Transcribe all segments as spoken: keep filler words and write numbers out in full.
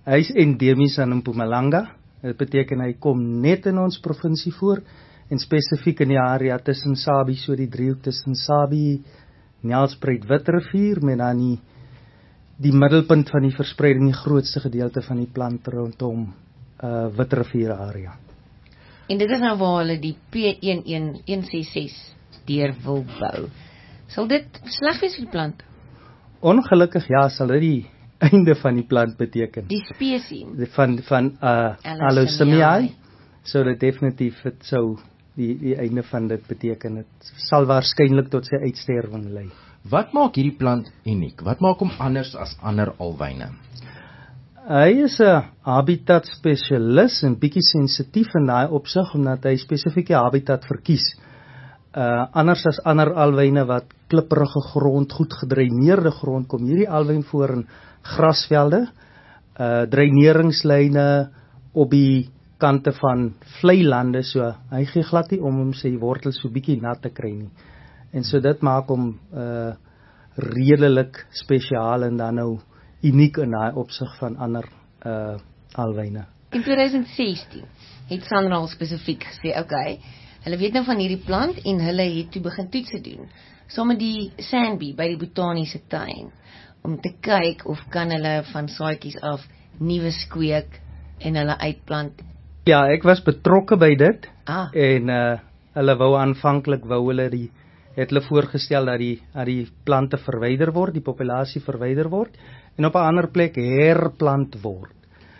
Hy is endemies aan Mpumalanga. Dit beteken hy kom net in ons provinsie voor en spesifiek in die area tussen Sabi, so die driehoek tussen Sabi, Nelspruit, Witrivier, met dan die, die middelpunt van die verspreiding, die grootste gedeelte van die plant rondom uh, Witrivier area. En dit is nou waar hulle die P een een een ses ses deur wil bou. Sal dit sleg wees vir die plant? Ongelukkig ja, sal dit die einde van die plant beteken. Die spesie van van uh, Aloysimiae, so dit definitief het sou die die einde van dit beteken. Dit sal waarskynlik tot sy uitsterwing lei. Wat maak hierdie plant uniek? Wat maak hom anders as ander alwyne? Hy is 'n habitat spesialis en bietjie sensitief in daai opsig omdat hy spesifieke habitat verkies. Uh, anders as ander alwyne wat klipperige grond, goed gedreineerde grond, kom hierdie alwyn voor in grasvelde, uh, dreineringslyne op die kante van vlei lande, so hy gee glad nie om om sy wortels so bietjie nat te kry nie. En so dit maak hom uh, redelik spesiaal en dan nou uniek in daai opsig van ander uh, alwyne. In twintig sestien het Sanral spesifiek gesê, okay, hulle weet nou van hierdie plant en hulle het toe begin toetse doen, saam met die Sandby by die botaniese tuin, om te kyk of kan hulle van saadjies af nuwe kweek en hulle uitplant. Ja, ek was betrokke by dit ah. en uh, hulle wou aanvanklik wou hulle die het hulle voorgestel dat die dat die plante verwyder word, die populasie verwyder word en op 'n ander plek herplant word.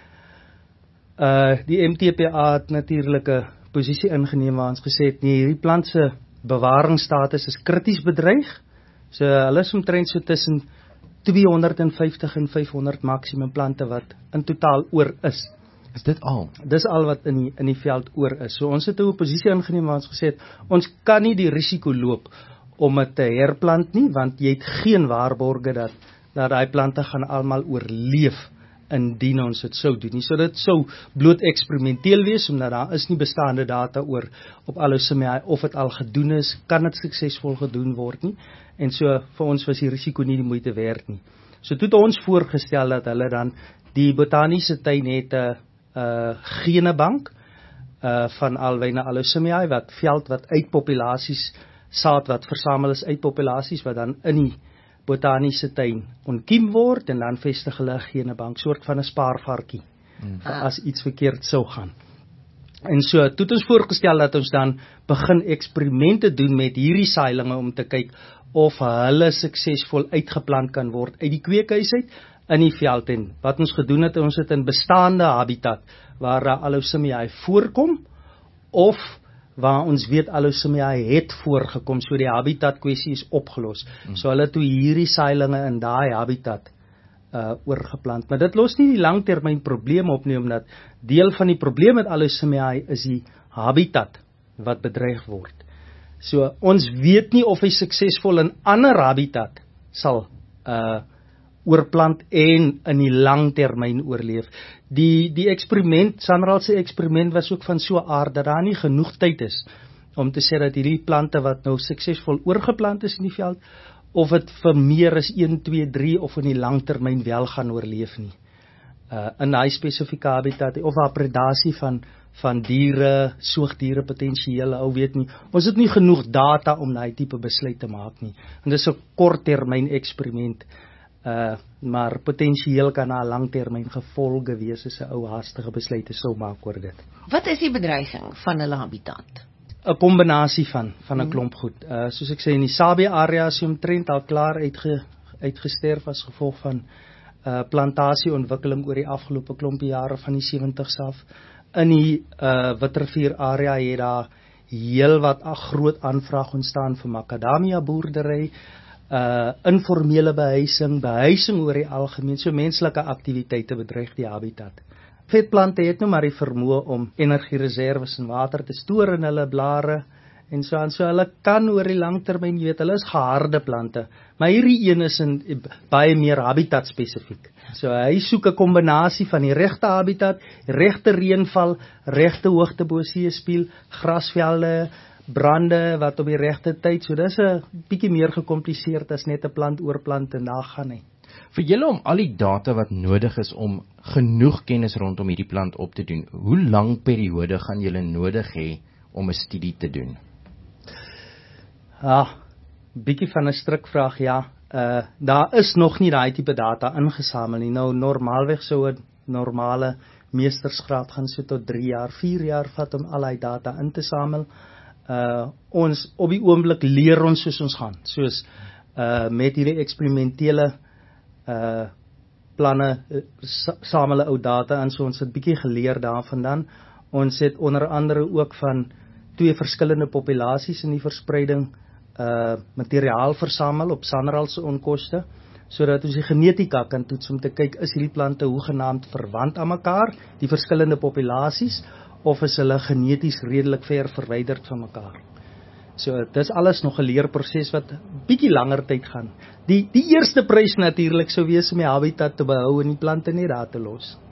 Uh die M T P A het natuurlik 'n posisie ingeneem waar ons gesê het nee, hierdie plant se bewaringsstatus is krities bedreig. So hulle is omtrent so tussen tweehonderdvyftig en vyfhonderd maksimum plante wat in totaal oor is. Is dit al? Dis al wat in die in die veld oor is. So ons het 'n posisie ingeneem waar ons gesê het ons kan nie die risiko loop om dit te herplant nie, want jy het geen waarborge dat dat daai plante gaan almal oorleef indien ons dit sou doen nie. So dit sou bloot eksperimenteel wees omdat daar is nie bestaande data oor op Aloysimiae of dit al gedoen is, kan dit suksesvol gedoen word nie. En so vir ons was die risiko nie die moeite werd nie. So toe het ons voorgestel dat hulle dan die botaniese tuin het 'n uh, genebank uh, van alwyne Aloysimiae wat veld wat uit populasies saad wat versamel is uit populasies wat dan in die botaniese tuin ontkiem word en dan vestig hulle 'n genebank, soort van 'n spaarvarkie hmm. as iets verkeerd sou gaan. En so toe het ons voorgestel dat ons dan begin eksperimente doen met hierdie saailinge om te kyk of hulle suksesvol uitgeplant kan word uit die kweekhuis uit in die veld. En wat ons gedoen het, ons het in bestaande habitat waar Aloysimiae voorkom of waar ons weet Aloysimiae het voorgekom, so die habitat kwessie is opgelos. Hmm. So hulle toe hierdie saailinge in daai habitat uh, oorgeplant. Maar dit los nie die langtermyn probleem op nie, omdat deel van die probleem met Aloysimiae is die habitat wat bedreig word. So ons weet nie of hy suksesvol in ander habitat sal uh, oorplant en in die langtermyn oorleef. Die die eksperiment, Sanral se eksperiment was ook van so 'n aard dat daar nie genoeg tyd is om te sê dat hierdie plante wat nou suksesvol oorgeplant is in die veld, of dit vir meer as een, twee, drie of in die langtermyn wel gaan oorleef nie. Uh, in daai spesifieke habitat of waar predasie van van diere, soogdiere potensieel, ou weet nie. Ons het nie genoeg data om daai tipe besluit te maak nie. En dis 'n korttermyn eksperiment. Uh, maar potensieel kan daar langtermyn gevolge wees as 'n ou haastige besluite sou maak oor dit. Wat is die bedreiging van hulle habitat? 'n Kombinasie van van 'n klomp goed. Uh, soos ek sê, in die Sabi area is omtrent al klaar uitge, uitgesterf as gevolg van uh, plantasieontwikkeling oor die afgelope klompie jare van die sewentig's af. In die uh, Witrivier area het daar heel wat 'n groot aanvraag ontstaan vir makadamia boerdery. Uh, informele behuising, behuising oor die algemeen, so menslike aktiwiteite bedreig die habitat. Vetplante het nou maar die vermoë om energiereserwes en water te stoor in hulle blare, en so aan, so hulle kan oor die langtermyn, jy weet, hulle is geharde plante, maar hierdie een is in, baie meer habitat spesifiek. So hy soek 'n kombinasie van die regte habitat, regte reënval, regte hoogte bo seespieël, grasvelde, brande wat op die regte tyd, so dis 'n bietjie meer gekompliseerd as net 'n plant oorplant en daar gaan hy. Vir julle om al die data wat nodig is om genoeg kennis rondom hierdie plant op te doen, hoe lang periode gaan julle nodig hê om 'n studie te doen? Ja, bietjie van 'n strikvraag, ja. Uh, daar is nog nie daai tipe data ingesamel nie. Nou, normaalweg sou 'n normale meestersgraad gaan so tot drie jaar, vier jaar vat om al die data in te samel. Uh, ons, op die oomblik leer ons soos ons gaan, soos uh, met hierdie eksperimentele uh, planne, uh, samel ou data in, so ons het bietjie geleer daarvandaan. Ons het onder andere ook van twee verskillende populasies in die verspreiding uh, materiaal versamel op SANRAL se onkoste, sodat ons die genetika kan toets om te kyk, is hierdie plante hoegenaamd verwant aan mekaar, die verskillende populasies, of is hulle geneties redelik ver verwyderd van mekaar. So, dit is alles nog 'n leerproses wat bietjie langer tyd gaan. Die, die eerste prys natuurlik sou wees om die habitat te behou en die plante nie daar te los.